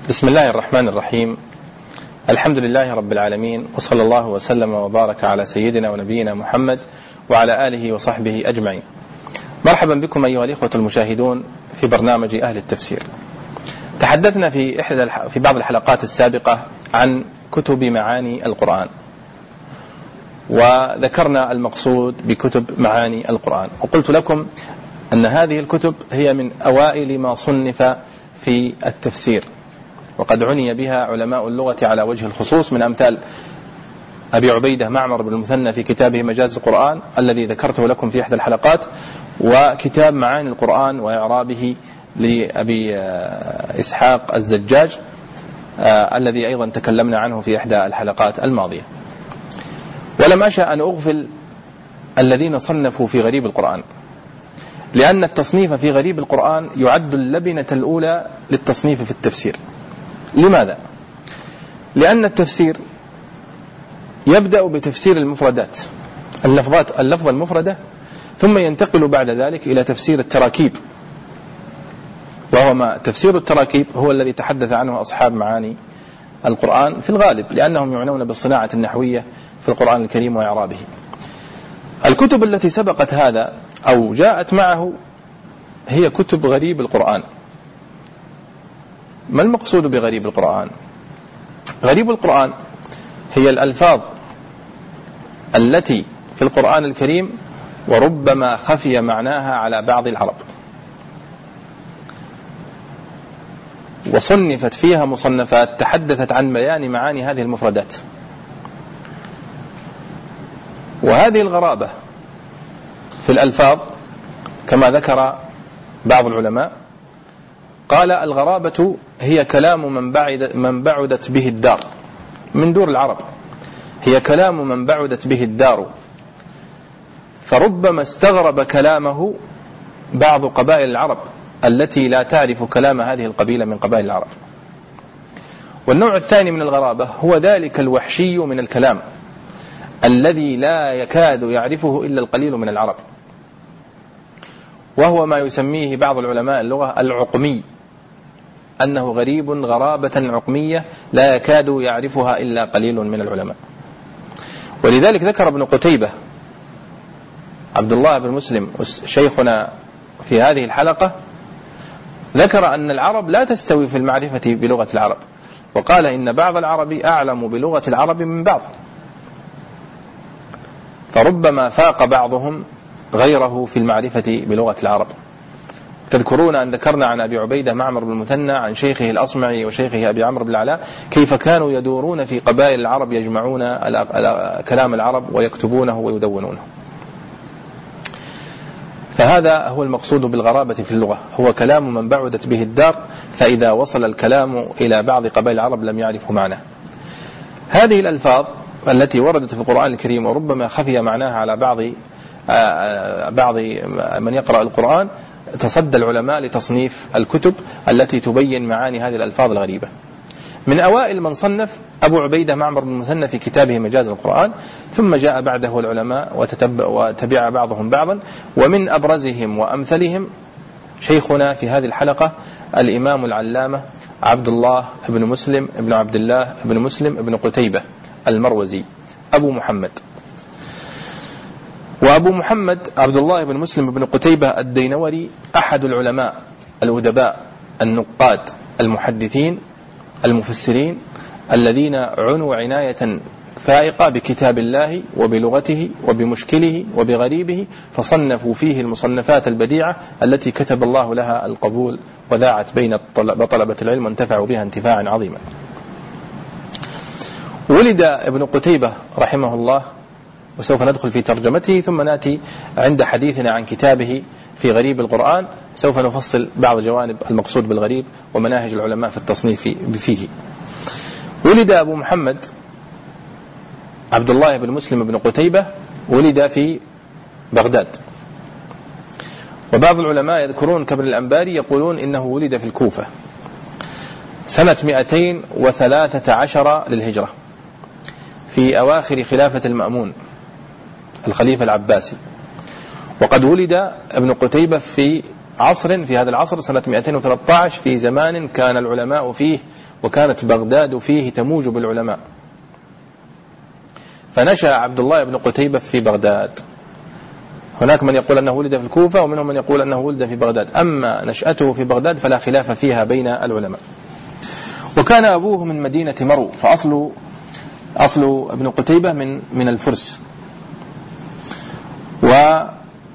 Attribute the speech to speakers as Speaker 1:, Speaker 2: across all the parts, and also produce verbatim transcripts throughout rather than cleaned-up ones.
Speaker 1: بسم الله الرحمن الرحيم. الحمد لله رب العالمين، وصلى الله وسلم وبارك على سيدنا ونبينا محمد وعلى آله وصحبه أجمعين. مرحبا بكم أيها الإخوة المشاهدون في برنامج أهل التفسير. تحدثنا في إحدى في بعض الحلقات السابقة عن كتب معاني القرآن، وذكرنا المقصود بكتب معاني القرآن، وقلت لكم أن هذه الكتب هي من أوائل ما صنف في التفسير، وقد عني بها علماء اللغة على وجه الخصوص، من أمثال أبي عبيدة معمر بن المثنى في كتابه مجاز القرآن الذي ذكرته لكم في إحدى الحلقات، وكتاب معاني القرآن وإعرابه لأبي إسحاق الزجاج الذي أيضا تكلمنا عنه في إحدى الحلقات الماضية. ولم أشأ أن أغفل الذين صنفوا في غريب القرآن، لأن التصنيف في غريب القرآن يعد اللبنة الأولى للتصنيف في التفسير. لماذا؟ لأن التفسير يبدأ بتفسير المفردات، اللفظات اللفظة المفردة، ثم ينتقل بعد ذلك إلى تفسير التراكيب، وهو ما تفسير التراكيب هو الذي تحدث عنه أصحاب معاني القرآن في الغالب، لأنهم يعنون بالصناعة النحوية في القرآن الكريم وإعرابه. الكتب التي سبقت هذا أو جاءت معه هي كتب غريب القرآن. ما المقصود بغريب القرآن؟ غريب القرآن هي الألفاظ التي في القرآن الكريم وربما خفي معناها على بعض العرب، وصنفت فيها مصنفات تحدثت عن بيان معاني هذه المفردات. وهذه الغرابة في الألفاظ كما ذكر بعض العلماء، قال الغرابة هي كلام من بعد من بعدت به الدار، من دور العرب، هي كلام من بعدت به الدار، فربما استغرب كلامه بعض قبائل العرب التي لا تعرف كلام هذه القبيلة من قبائل العرب. والنوع الثاني من الغرابة هو ذلك الوحشي من الكلام الذي لا يكاد يعرفه إلا القليل من العرب، وهو ما يسميه بعض العلماء اللغة العقمي، أنه غريب غرابة عقمية لا يكاد يعرفها إلا قليل من العلماء. ولذلك ذكر ابن قتيبة عبد الله بن مسلم شيخنا في هذه الحلقة، ذكر أن العرب لا تستوي في المعرفة بلغة العرب، وقال إن بعض العرب أعلم بلغة العرب من بعض، فربما فاق بعضهم غيره في المعرفة بلغة العرب. تذكرون أن ذكرنا عن أبي عبيدة معمر بن المثنى عن شيخه الأصمعي وشيخه أبي عمرو بن العلاء كيف كانوا يدورون في قبائل العرب يجمعون كلام العرب ويكتبونه ويدونونه. فهذا هو المقصود بالغرابة في اللغة، هو كلام من بعدت به الدار، فإذا وصل الكلام إلى بعض قبائل العرب لم يعرفوا معناه. هذه الألفاظ التي وردت في القرآن الكريم وربما خفي معناها على بعض بعض من يقرأ القرآن، تصدى العلماء لتصنيف الكتب التي تبين معاني هذه الألفاظ الغريبة. من أوائل من صنف أبو عبيدة معمر بن المثنى في كتابه مجاز القرآن، ثم جاء بعده العلماء وتتبع وتبع بعضهم بعضا، ومن أبرزهم وأمثلهم شيخنا في هذه الحلقة الإمام العلامة عبد الله بن مسلم بن عبد الله بن مسلم بن قتيبة المروزي أبو محمد. وأبو محمد عبد الله بن مسلم بن قتيبة الدينوري أحد العلماء الأدباء النقاد المحدثين المفسرين الذين عنوا عناية فائقة بكتاب الله وبلغته وبمشكله وبغريبه، فصنفوا فيه المصنفات البديعة التي كتب الله لها القبول وذاعت بين طلبة العلم وانتفعوا بها انتفاعا عظيما. ولد ابن قتيبة رحمه الله، وسوف ندخل في ترجمته ثم نأتي عند حديثنا عن كتابه في غريب القرآن، سوف نفصل بعض جوانب المقصود بالغريب ومناهج العلماء في التصنيف فيه. ولد أبو محمد عبد الله بن مسلم بن قتيبة ولد في بغداد، وبعض العلماء يذكرون كابن الأنباري يقولون إنه ولد في الكوفة سنة مئتين وثلاثة عشر للهجرة في أواخر خلافة المأمون الخليفة العباسي. وقد ولد ابن قتيبة في عصر في هذا العصر سنة مئتين وثلاثة عشر، في زمان كان العلماء فيه وكانت بغداد فيه تموج بالعلماء. فنشأ عبد الله بن قتيبة في بغداد. هناك من يقول أنه ولد في الكوفة ومنهم من يقول أنه ولد في بغداد، أما نشأته في بغداد فلا خلاف فيها بين العلماء. وكان أبوه من مدينة مرو، فأصل أصل ابن قتيبة من من الفرس. وقد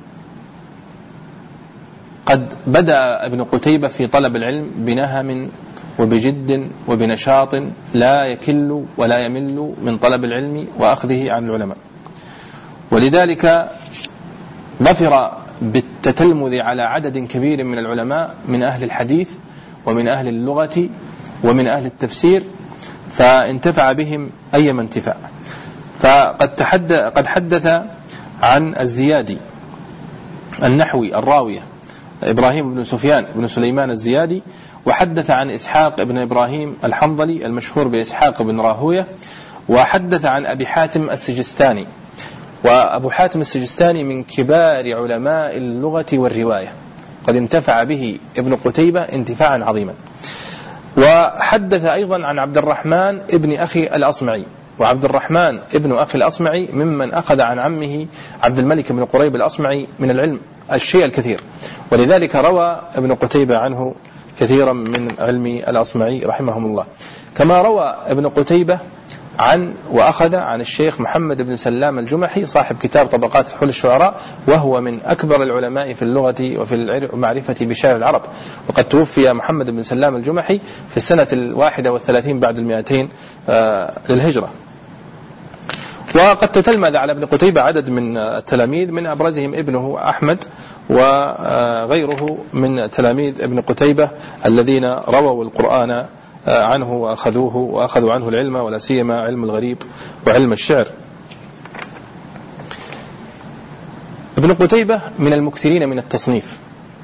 Speaker 1: بدأ ابن قتيبة في طلب العلم بنهم وبجد وبنشاط لا يكل ولا يمل من طلب العلم وأخذه عن العلماء، ولذلك ظفر بالتتلمذ على عدد كبير من العلماء من أهل الحديث ومن أهل اللغة ومن أهل التفسير، فانتفع بهم أيما انتفاع. فقد تحدث قد حدث عن الزيادي النحوي الراوية إبراهيم بن سفيان بن سليمان الزيادي، وحدث عن إسحاق بن إبراهيم الحنظلي المشهور بإسحاق بن راهوية، وحدث عن أبي حاتم السجستاني. وأبو حاتم السجستاني من كبار علماء اللغة والرواية، قد انتفع به ابن قتيبة انتفاعا عظيما. وحدث أيضا عن عبد الرحمن ابن أخي الأصمعي، وعبد الرحمن ابن أخي الأصمعي ممن أخذ عن عمه عبد الملك بن قريب الأصمعي من العلم الشيء الكثير، ولذلك روى ابن قتيبة عنه كثيرا من علم الأصمعي رحمهم الله. كما روى ابن قتيبة عن وأخذ عن الشيخ محمد بن سلام الجمحي صاحب كتاب طبقات فحول الشعراء، وهو من أكبر العلماء في اللغة وفي المعرفة بشعر العرب، وقد توفي محمد بن سلام الجمحي في السنة الواحدة والثلاثين بعد المئتين للهجرة. وقد تتلمذ على ابن قتيبة عدد من التلاميذ، من أبرزهم ابنه أحمد وغيره من تلاميذ ابن قتيبة الذين رووا القرآن عنه وأخذوه وأخذوا عنه العلم، ولا سيما علم الغريب وعلم الشعر. ابن قتيبة من المكثرين من التصنيف،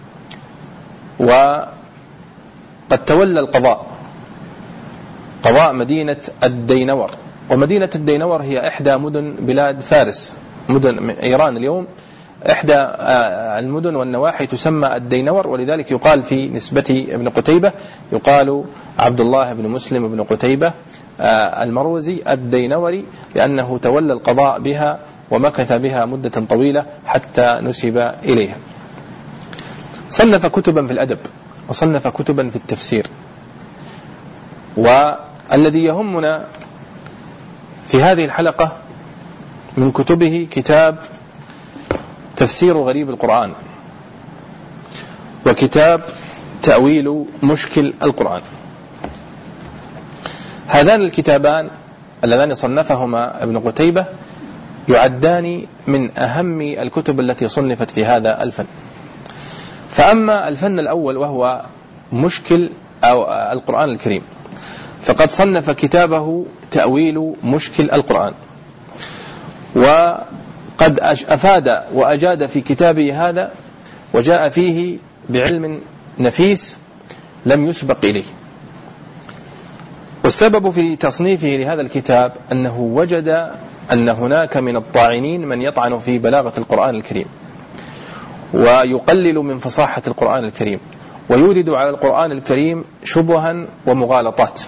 Speaker 1: وقد تولى القضاء قضاء مدينة الدينور. ومدينة الدينور هي إحدى مدن بلاد فارس، مدن إيران اليوم، إحدى المدن والنواحي تسمى الدينور، ولذلك يقال في نسبة ابن قتيبة يقال عبد الله بن مسلم بن قتيبة المروزي الدينوري، لأنه تولى القضاء بها ومكث بها مدة طويلة حتى نسب إليها. صنف كتبا في الأدب وصنف كتبا في التفسير. والذي يهمنا في هذه الحلقة من كتبه كتاب تفسير غريب القرآن، وكتاب تأويل مشكل القرآن. هذان الكتابان اللذان صنفهما ابن قتيبة يعدان من أهم الكتب التي صنفت في هذا الفن. فأما الفن الأول وهو مشكل أو القرآن الكريم، فقد صنف كتابه تأويل مشكل القرآن، وقد أفاد وأجاد في كتابه هذا، وجاء فيه بعلم نفيس لم يسبق إليه. والسبب في تصنيفه لهذا الكتاب أنه وجد أن هناك من الطاعنين من يطعن في بلاغة القرآن الكريم، ويقلل من فصاحة القرآن الكريم، ويورد على القرآن الكريم شبها ومغالطات.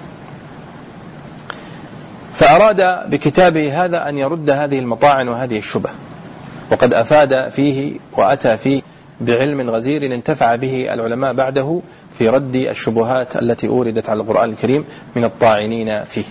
Speaker 1: فأراد بكتابه هذا أن يرد هذه المطاعن وهذه الشبه، وقد أفاد فيه وأتى فيه بعلم غزير انتفع به العلماء بعده في رد الشبهات التي أوردت على القرآن الكريم من الطاعنين فيه.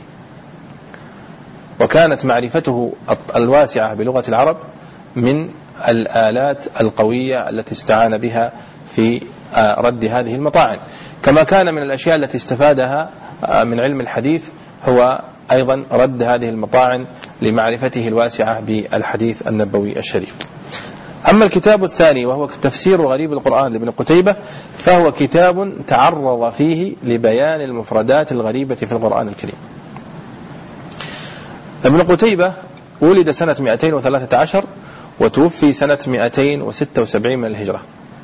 Speaker 1: وكانت معرفته الواسعة بلغة العرب من الآلات القوية التي استعان بها في رد هذه المطاعن، كما كان من الأشياء التي استفادها من علم الحديث هو أيضا رد هذه المطاعن لمعرفته الواسعة بالحديث النبوي الشريف. أما الكتاب الثاني وهو تفسير غريب القرآن لابن قتيبة، فهو كتاب تعرض فيه لبيان المفردات الغريبة في القرآن الكريم. ابن قتيبة ولد سنة مئتين وثلاثة عشر وتوفي سنة مئتين وستة وسبعين من الهجرة.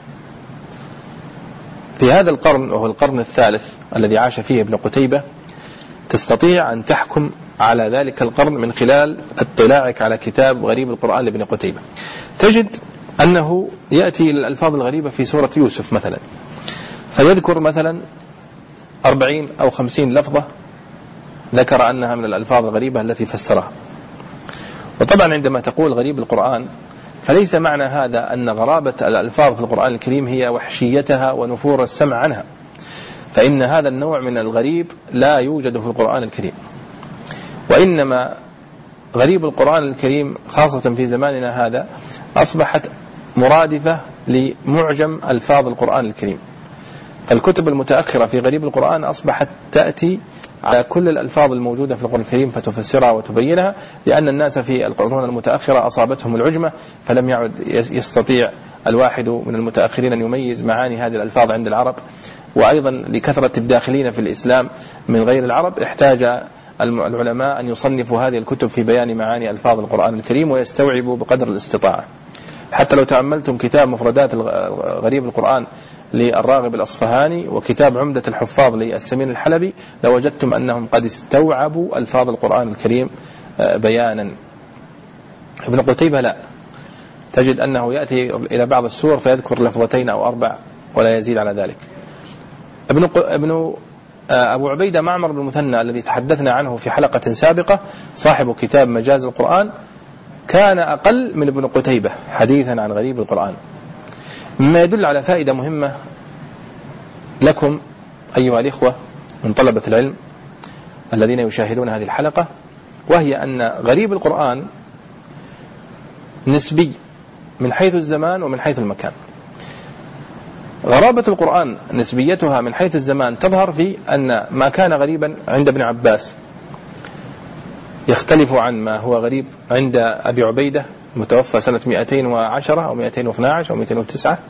Speaker 1: في هذا القرن وهو القرن الثالث الذي عاش فيه ابن قتيبة، تستطيع أن تحكم على ذلك القرن من خلال اطلاعك على كتاب غريب القرآن لابن قتيبة. تجد أنه يأتي إلى الألفاظ الغريبة في سورة يوسف مثلا، فيذكر مثلا أربعين أو خمسين لفظة ذكر أنها من الألفاظ الغريبة التي فسرها. وطبعا عندما تقول غريب القرآن فليس معنى هذا أن غرابة الألفاظ في القرآن الكريم هي وحشيتها ونفور السمع عنها، فإن هذا النوع من الغريب لا يوجد في القرآن الكريم، وإنما غريب القرآن الكريم خاصة في زماننا هذا أصبحت مرادفة لمعجم ألفاظ القرآن الكريم. الكتب المتأخرة في غريب القرآن أصبحت تأتي على كل الألفاظ الموجودة في القرآن الكريم فتفسرها وتبينها، لأن الناس في القرون المتأخرة أصابتهم العجمة، فلم يعد يستطيع الواحد من المتأخرين أن يميز معاني هذه الألفاظ عند العرب. وأيضا لكثرة الداخلين في الإسلام من غير العرب احتاج العلماء أن يصنفوا هذه الكتب في بيان معاني ألفاظ القرآن الكريم ويستوعبوا بقدر الاستطاعة. حتى لو تأملتم كتاب مفردات غريب القرآن للراغب الأصفهاني وكتاب عمدة الحفاظ للسمين الحلبي لوجدتم أنهم قد استوعبوا ألفاظ القرآن الكريم بيانا. ابن قتيبة لا، تجد أنه يأتي إلى بعض السور فيذكر لفظتين أو أربع ولا يزيد على ذلك. ابن ابن أبو عبيدة معمر بن المثنى الذي تحدثنا عنه في حلقة سابقة صاحب كتاب مجاز القرآن كان أقل من ابن قتيبة حديثا عن غريب القرآن، مما يدل على فائدة مهمة لكم أيها الإخوة من طلبة العلم الذين يشاهدون هذه الحلقة، وهي أن غريب القرآن نسبي من حيث الزمان ومن حيث المكان. غرابة القرآن نسبيتها من حيث الزمان تظهر في أن ما كان غريبا عند ابن عباس يختلف عن ما هو غريب عند أبي عبيدة متوفى سنة مئتين وعشرة أو مئتين واثني عشر أو مئتين وتسعة،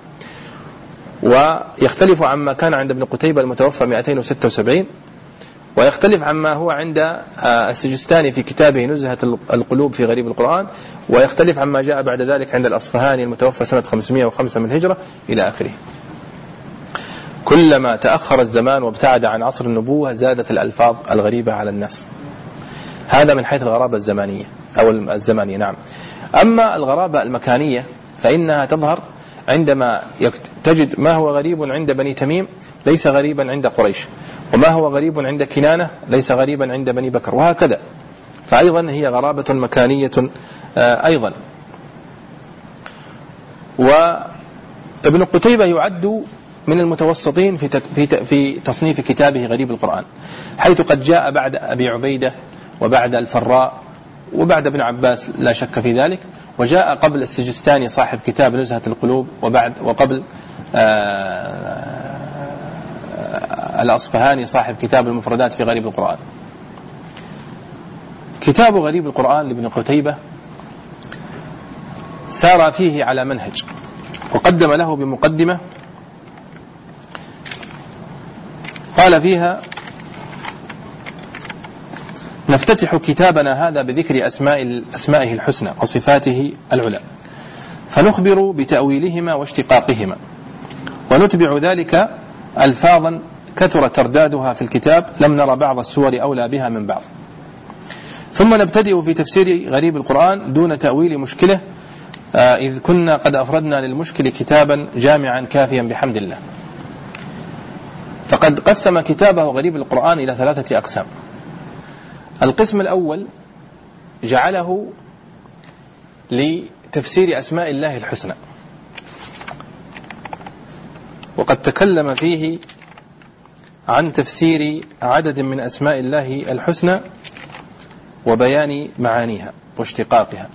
Speaker 1: ويختلف عما كان عند ابن قتيبة المتوفى مئتين وستة وسبعين، ويختلف عما هو عند السجستاني في كتابه نزهة القلوب في غريب القرآن، ويختلف عما جاء بعد ذلك عند الأصفهاني المتوفى سنة خمسمائة وخمسة من الهجرة إلى آخره. كلما تأخر الزمان وابتعد عن عصر النبوة زادت الألفاظ الغريبة على الناس. هذا من حيث الغرابة الزمانية أو الزمانية. نعم. أما الغرابة المكانية فإنها تظهر عندما تجد ما هو غريب عند بني تميم ليس غريبا عند قريش، وما هو غريب عند كنانة ليس غريبا عند بني بكر، وهكذا. فأيضا هي غرابة مكانية أيضا. وابن قتيبة يعد من المتوسطين في في تصنيف كتابه غريب القرآن، حيث قد جاء بعد أبي عبيدة وبعد الفراء وبعد ابن عباس لا شك في ذلك، وجاء قبل السجستاني صاحب كتاب نزهة القلوب، وبعد وقبل الأصفهاني صاحب كتاب المفردات في غريب القرآن. كتاب غريب القرآن لابن قتيبة سار فيه على منهج، وقدم له بمقدمة قال فيها: نفتتح كتابنا هذا بذكر أسماء أسمائه الحسنى وصفاته العلى، فنخبر بتأويلهما واشتقاقهما، ونتبع ذلك ألفاظا كثر تردادها في الكتاب لم نرى بعض السور أولى بها من بعض، ثم نبتدئ في تفسير غريب القرآن دون تأويل مشكلة، إذ كنا قد أفردنا للمشكل كتابا جامعا كافيا بحمد الله. فقد قسم كتابه غريب القرآن إلى ثلاثة أقسام. القسم الأول جعله لتفسير أسماء الله الحسنى، وقد تكلم فيه عن تفسير عدد من أسماء الله الحسنى وبيان معانيها واشتقاقها.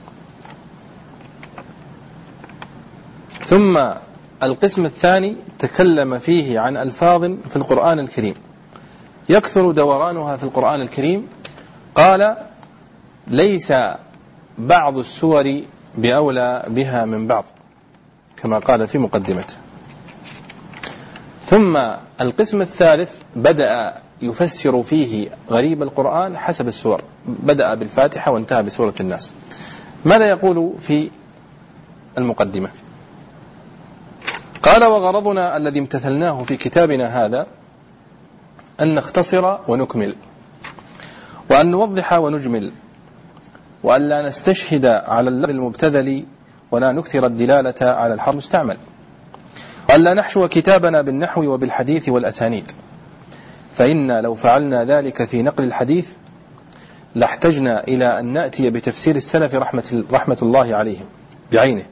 Speaker 1: ثم القسم الثاني تكلم فيه عن ألفاظ في القرآن الكريم يكثر دورانها في القرآن الكريم، قال: ليس بعض السور بأولى بها من بعض، كما قال في مقدمته. ثم القسم الثالث بدأ يفسر فيه غريب القرآن حسب السور، بدأ بالفاتحة وانتهى بسورة الناس. ماذا يقول في المقدمة؟ قال: وغرضنا الذي امتثلناه في كتابنا هذا أن نختصر ونكمل، وأن نوضح ونجمل، وأن لا نستشهد على اللفظ المبتذل ولا نكثر الدلالة على الحرف المستعمل، وألا نحشو كتابنا بالنحو وبالحديث والأسانيد، فإن لو فعلنا ذلك في نقل الحديث لاحتجنا إلى أن نأتي بتفسير السلف رحمة, رحمة الله عليهم بعينه،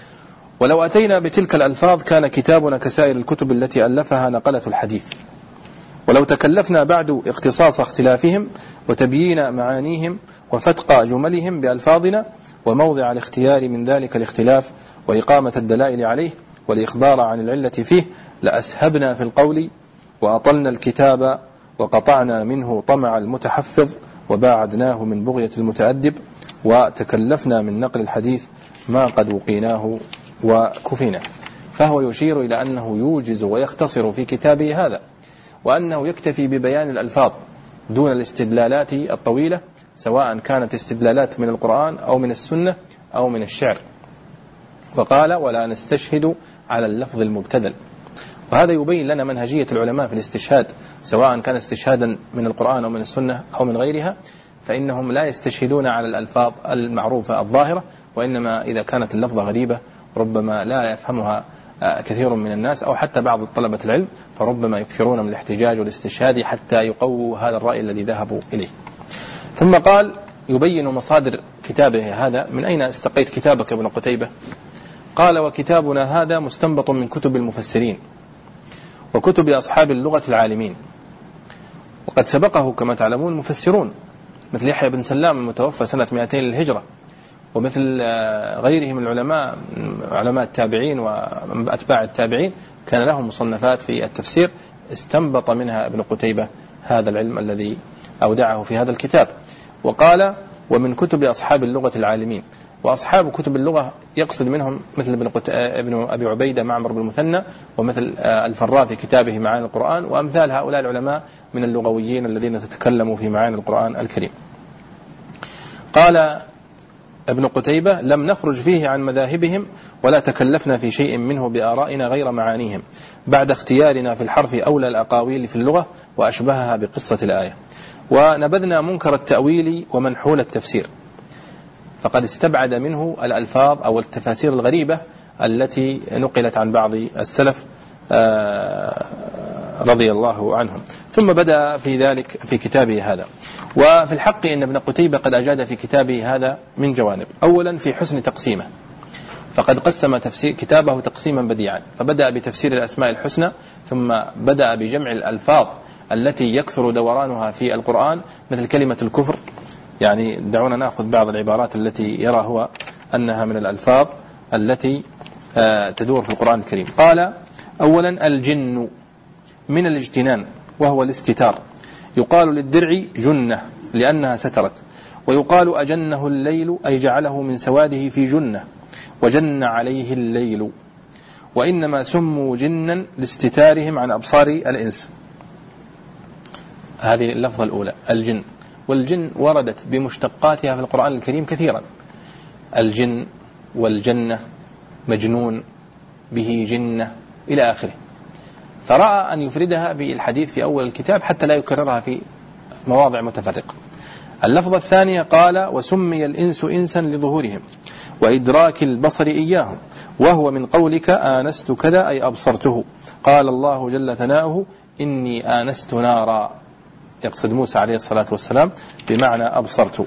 Speaker 1: ولو أتينا بتلك الألفاظ كان كتابنا كسائر الكتب التي ألفها نقلة الحديث، ولو تكلفنا بعد اختصاص اختلافهم وتبيين معانيهم وفتق جملهم بألفاظنا وموضع الاختيار من ذلك الاختلاف وإقامة الدلائل عليه والإخبار عن العلة فيه لأسهبنا في القول وأطلنا الكتاب وقطعنا منه طمع المتحفظ وباعدناه من بغية المتأدب وتكلفنا من نقل الحديث ما قد وقيناه وكفينا. فهو يشير إلى أنه يوجز ويختصر في كتابه هذا، وأنه يكتفي ببيان الألفاظ دون الاستدلالات الطويلة، سواء كانت استدلالات من القرآن أو من السنة أو من الشعر. وقال ولا نستشهد على اللفظ المبتذل، وهذا يبين لنا منهجية العلماء في الاستشهاد، سواء كان استشهادا من القرآن أو من السنة أو من غيرها، فإنهم لا يستشهدون على الألفاظ المعروفة الظاهرة، وإنما إذا كانت اللفظة غريبة ربما لا يفهمها كثير من الناس أو حتى بعض طلبة العلم، فربما يكثرون من الاحتجاج والاستشهاد حتى يقووا هذا الرأي الذي ذهبوا إليه. ثم قال يبين مصادر كتابه هذا. من أين استقيت كتابك ابن قتيبة؟ قال وكتابنا هذا مستنبط من كتب المفسرين وكتب أصحاب اللغة العالمين، وقد سبقه كما تعلمون مفسرون مثل يحيى بن سلام المتوفى سنة مئتين للهجرة، ومثل غيرهم من العلماء علماء التابعين وأتباع التابعين كان لهم مصنفات في التفسير استنبط منها ابن قتيبة هذا العلم الذي أودعه في هذا الكتاب. وقال ومن كتب أصحاب اللغة العالمين، وأصحاب كتب اللغة يقصد منهم مثل ابن, ابن أبي عبيدة معمر بن المثنى، ومثل الفراء في كتابه معاني القرآن، وأمثال هؤلاء العلماء من اللغويين الذين تتكلموا في معاني القرآن الكريم. قال ابن قتيبة لم نخرج فيه عن مذاهبهم ولا تكلفنا في شيء منه بآرائنا غير معانيهم، بعد اختيارنا في الحرف أولى الأقاويل في اللغة وأشبهها بقصة الآية، ونبذنا منكر التأويل ومنحول التفسير، فقد استبعد منه الألفاظ أو التفاسير الغريبة التي نقلت عن بعض السلف رضي الله عنهم. ثم بدأ في ذلك في كتابه هذا. وفي الحق إن ابن قتيبة قد أجاد في كتابه هذا من جوانب. أولا في حسن تقسيمه، فقد قسم تفسير كتابه تقسيما بديعا، فبدأ بتفسير الأسماء الحسنى، ثم بدأ بجمع الألفاظ التي يكثر دورانها في القرآن مثل كلمة الكفر. يعني دعونا نأخذ بعض العبارات التي يرى هو أنها من الألفاظ التي تدور في القرآن الكريم. قال أولا الجن من الاجتنان وهو الاستتار، يقال للدرع جنة لأنها سترت، ويقال أجنه الليل أي جعله من سواده في جنة، وجن عليه الليل، وإنما سموا جنا لاستتارهم عن أبصار الإنس. هذه اللفظة الأولى الجن. والجن وردت بمشتقاتها في القرآن الكريم كثيرا، الجن والجنة مجنون به جنة إلى آخره، فرأى أن يفردها بالحديث في أول الكتاب حتى لا يكررها في مواضع متفرقة. اللفظة الثانية قال وسمي الإنس إنسا لظهورهم وإدراك البصر إياهم، وهو من قولك آنست كذا أي أبصرته. قال الله جل ثناؤه إني آنست نارا، يقصد موسى عليه الصلاة والسلام بمعنى أبصرت.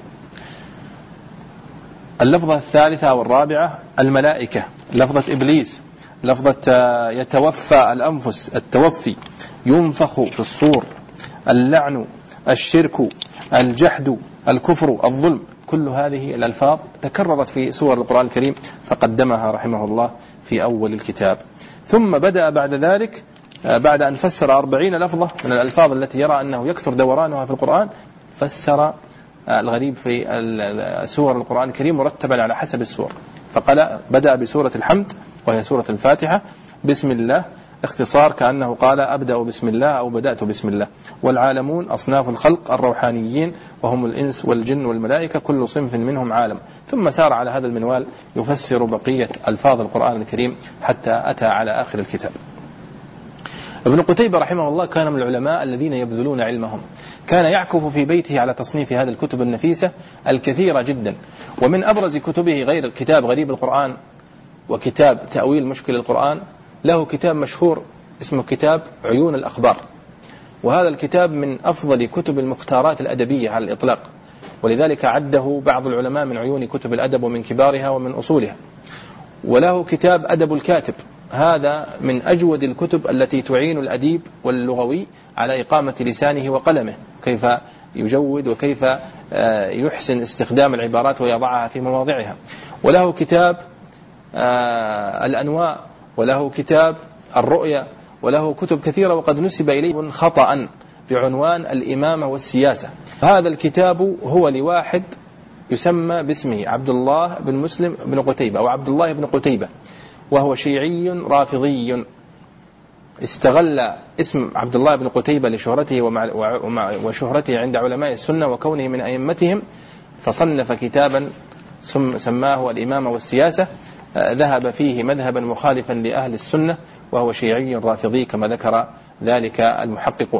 Speaker 1: اللفظة الثالثة والرابعة الملائكة، لفظة إبليس، لفظة يتوفى الأنفس التوفي، ينفخ في الصور، اللعن، الشرك، الجحد، الكفر، الظلم، كل هذه الألفاظ تكررت في سور القرآن الكريم فقدمها رحمه الله في أول الكتاب. ثم بدأ بعد ذلك بعد أن فسر أربعين لفظة من الألفاظ التي يرى أنه يكثر دورانها في القرآن، فسر الغريب في سور القرآن الكريم مرتبا على حسب السور. فقال بدأ بسورة الحمد وهي سورة الفاتحة بسم الله، اختصار كأنه قال أبدأ بسم الله أو بدأت بسم الله. والعالمون أصناف الخلق الروحانيين وهم الإنس والجن والملائكة، كل صنف منهم عالم. ثم سار على هذا المنوال يفسر بقية ألفاظ القرآن الكريم حتى أتى على آخر الكتاب. ابن قتيبة رحمه الله كان من العلماء الذين يبذلون علمهم، كان يعكف في بيته على تصنيف هذه الكتب النفيسة الكثيرة جدا. ومن أبرز كتبه غير كتاب غريب القرآن وكتاب تأويل مشكل القرآن له كتاب مشهور اسمه كتاب عيون الأخبار، وهذا الكتاب من أفضل كتب المختارات الأدبية على الإطلاق، ولذلك عده بعض العلماء من عيون كتب الأدب ومن كبارها ومن أصولها. وله كتاب أدب الكاتب، هذا من أجود الكتب التي تعين الأديب واللغوي على إقامة لسانه وقلمه، كيف يجود وكيف يحسن استخدام العبارات ويضعها في مواضعها. وله كتاب الأنواء، وله كتاب الرؤيا، وله كتب كثيرة وقد نسب إليه خطأ بعنوان الإمامة والسياسة. هذا الكتاب هو لواحد يسمى باسمه عبد الله بن مسلم بن قتيبة أو عبد الله بن قتيبة، وهو شيعي رافضي استغل اسم عبد الله بن قتيبة لشهرته وشهرته عند علماء السنة وكونه من أئمتهم، فصنف كتابا سماه الإمامة والسياسة، ذهب فيه مذهبا مخالفا لأهل السنة، وهو شيعي رافضي كما ذكر ذلك المحققون.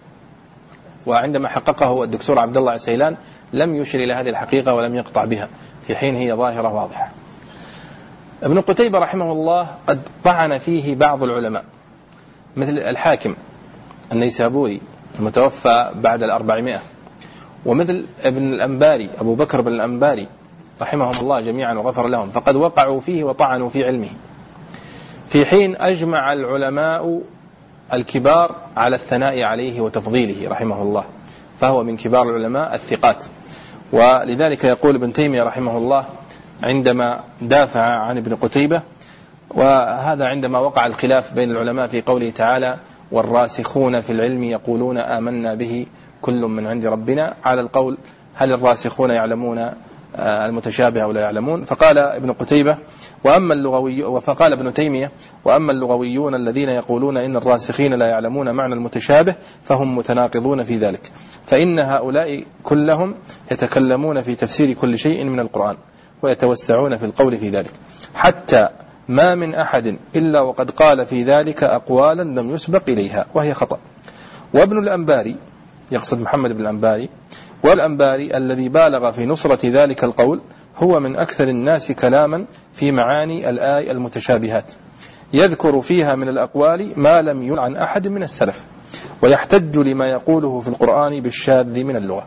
Speaker 1: وعندما حققه الدكتور عبد الله عسيلان لم يشر إلى هذه الحقيقة ولم يقطع بها، في حين هي ظاهرة واضحة. ابن قتيبة رحمه الله قد طعن فيه بعض العلماء مثل الحاكم النيسابوري المتوفى بعد الأربعمائة، ومثل ابن الأنباري أبو بكر بن الأنباري رحمهم الله جميعا وغفر لهم، فقد وقعوا فيه وطعنوا في علمه، في حين أجمع العلماء الكبار على الثناء عليه وتفضيله رحمه الله، فهو من كبار العلماء الثقات. ولذلك يقول ابن تيمية رحمه الله عندما دافع عن ابن قتيبة، وهذا عندما وقع الخلاف بين العلماء في قوله تعالى والراسخون في العلم يقولون آمنا به كل من عند ربنا، على القول هل الراسخون يعلمون المتشابه أو لا يعلمون؟ فقال ابن قتيبة وأما اللغوي فقال ابن تيمية وأما اللغويون الذين يقولون إن الراسخين لا يعلمون معنى المتشابه فهم متناقضون في ذلك، فإن هؤلاء كلهم يتكلمون في تفسير كل شيء من القرآن ويتوسعون في القول في ذلك، حتى ما من أحد إلا وقد قال في ذلك أقوالا لم يسبق إليها وهي خطأ. وابن الأنباري، يقصد محمد بن الأنباري، والأنباري الذي بالغ في نصرة ذلك القول هو من أكثر الناس كلاما في معاني الآي المتشابهات، يذكر فيها من الأقوال ما لم ينقل عن أحد من السلف، ويحتج لما يقوله في القرآن بالشاذ من اللغة،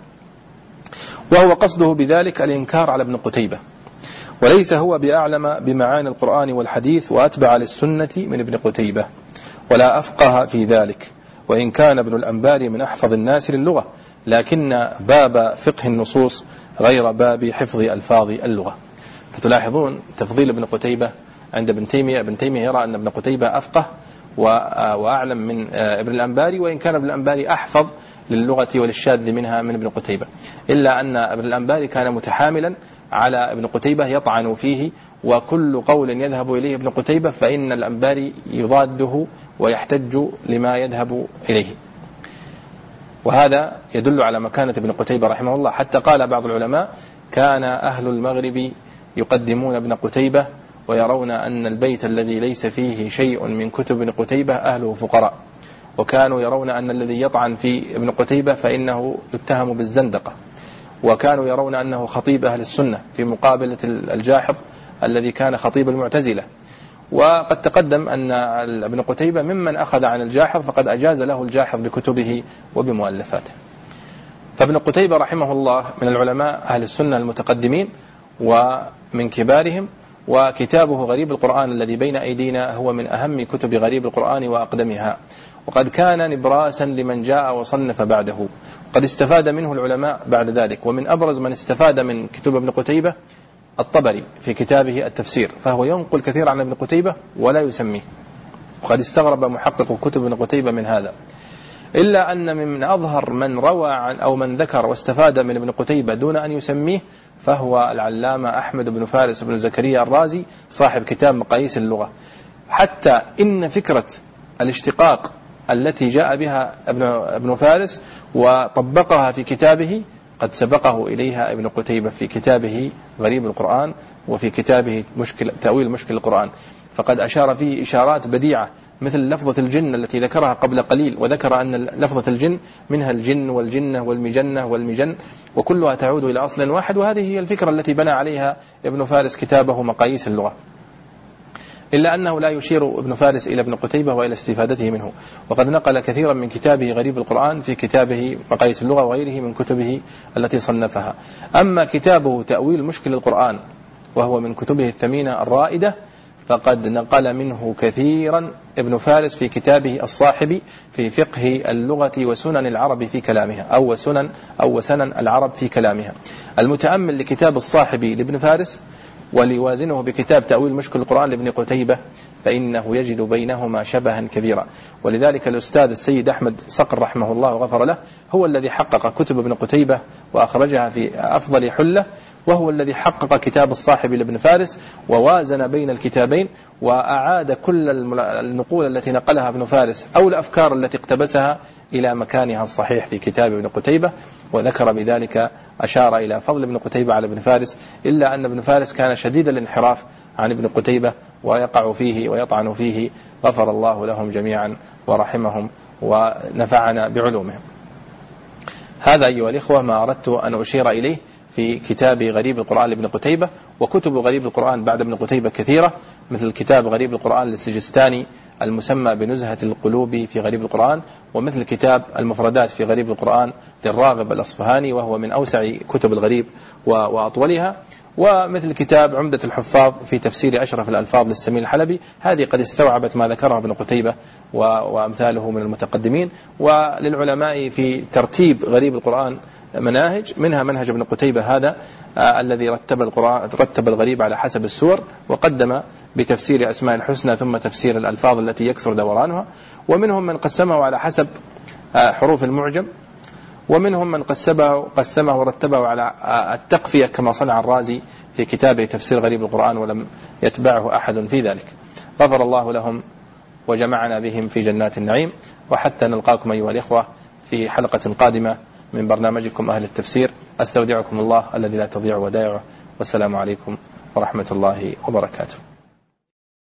Speaker 1: وهو قصده بذلك الإنكار على ابن قتيبة، وليس هو بأعلم بمعاني القرآن والحديث وأتبع للسنة من ابن قتيبة، ولا أفقه في ذلك، وإن كان ابن الأنباري من أحفظ الناس للغة، لكن باب فقه النصوص غير باب حفظ ألفاظ اللغة. فتلاحظون تفضيل ابن قتيبة عند ابن تيمية. ابن تيمية يرى أن ابن قتيبة أفقه وأعلم من ابن الأنباري، وإن كان ابن الأنباري أحفظ للغة وللشاذ منها من ابن قتيبة، إلا أن ابن الأنباري كان متحاملا على ابن قتيبة يطعن فيه، وكل قول يذهب إليه ابن قتيبة فإن الأنباري يضاده ويحتج لما يذهب إليه. وهذا يدل على مكانة ابن قتيبة رحمه الله، حتى قال بعض العلماء كان أهل المغرب يقدمون ابن قتيبة ويرون أن البيت الذي ليس فيه شيء من كتب ابن قتيبة أهله فقراء، وكانوا يرون أن الذي يطعن في ابن قتيبة فإنه يتهم بالزندقة، وكانوا يرون أنه خطيب أهل السنة في مقابلة الجاحظ الذي كان خطيب المعتزلة. وقد تقدم أن ابن قتيبة ممن أخذ عن الجاحظ، فقد أجاز له الجاحظ بكتبه وبمؤلفاته. فابن قتيبة رحمه الله من العلماء أهل السنة المتقدمين ومن كبارهم، وكتابه غريب القرآن الذي بين أيدينا هو من أهم كتب غريب القرآن وأقدمها، وقد كان نبراسا لمن جاء وصنف بعده، وقد استفاد منه العلماء بعد ذلك. ومن أبرز من استفاد من كتب ابن قتيبة الطبري في كتابه التفسير، فهو ينقل كثير عن ابن قتيبة ولا يسميه، وقد استغرب محقق كتب ابن قتيبة من هذا، إلا أن من أظهر من روى عن أو من ذكر واستفاد من ابن قتيبة دون أن يسميه فهو العلامة أحمد بن فارس بن زكريا الرازي صاحب كتاب مقاييس اللغة. حتى إن فكرة الاشتقاق التي جاء بها ابن فارس وطبقها في كتابه قد سبقه إليها ابن قتيبة في كتابه غريب القرآن وفي كتابه مشكل تأويل مشكل القرآن، فقد أشار فيه إشارات بديعة مثل لفظة الجن التي ذكرها قبل قليل، وذكر أن لفظة الجن منها الجن والجنة والمجنة والمجن، وكلها تعود إلى أصل واحد، وهذه هي الفكرة التي بنى عليها ابن فارس كتابه مقاييس اللغة. إلا أنه لا يشير ابن فارس إلى ابن قتيبة وإلى استفادته منه، وقد نقل كثيرا من كتابه غريب القرآن في كتابه مقاييس اللغة وغيره من كتبه التي صنفها. أما كتابه تأويل مشكل القرآن وهو من كتبه الثمينة الرائدة فقد نقل منه كثيرا ابن فارس في كتابه الصاحبي في فقه اللغة وسنن العرب في كلامها، أو سنن أو سنن العرب في كلامها. المتأمل لكتاب الصاحبي لابن فارس وليوازنه بكتاب تأويل مشكل القرآن لابن قتيبة فإنه يجد بينهما شبها كبيرا. ولذلك الأستاذ السيد أحمد صقر رحمه الله وغفر له هو الذي حقق كتب ابن قتيبة وأخرجها في أفضل حلة، وهو الذي حقق كتاب الصاحب لابن فارس ووازن بين الكتابين وأعاد كل النقول التي نقلها ابن فارس أو الأفكار التي اقتبسها إلى مكانها الصحيح في كتاب ابن قتيبة، وذكر بذلك أشار إلى فضل ابن قتيبة على ابن فارس، إلا أن ابن فارس كان شديد الانحراف عن ابن قتيبة ويقع فيه ويطعن فيه، غفر الله لهم جميعا ورحمهم ونفعنا بعلومهم. هذا أيها الإخوة ما أردت أن أشير إليه في كتاب غريب القرآن لابن قتيبة. وكتب غريب القرآن بعد ابن قتيبة كثيرة، مثل كتاب غريب القرآن للسجستاني المسمى بنزهة القلوب في غريب القرآن، ومثل كتاب المفردات في غريب القرآن للراغب الأصفهاني وهو من أوسع كتب الغريب وأطولها، ومثل كتاب عمدة الحفاظ في تفسير أشرف الألفاظ للسمين الحلبي. هذه قد استوعبت ما ذكره ابن قتيبة وأمثاله من المتقدمين. وللعلماء في ترتيب غريب القرآن مناهج، منها منهج ابن قتيبة هذا آه الذي رتب القرآن رتب الغريب على حسب السور، وقدم بتفسير أسماء الحسنى ثم تفسير الألفاظ التي يكثر دورانها. ومنهم من قسمه على حسب آه حروف المعجم، ومنهم من قسمه قسمه ورتبه على آه التقفية كما صنع الرازي في كتابه تفسير غريب القرآن، ولم يتبعه أحد في ذلك. غفر الله لهم وجمعنا بهم في جنات النعيم. وحتى نلقاكم أيها الإخوة في حلقة قادمة من برنامجكم أهل التفسير، أستودعكم الله الذي لا تضيع ودائعه، والسلام عليكم ورحمة الله وبركاته.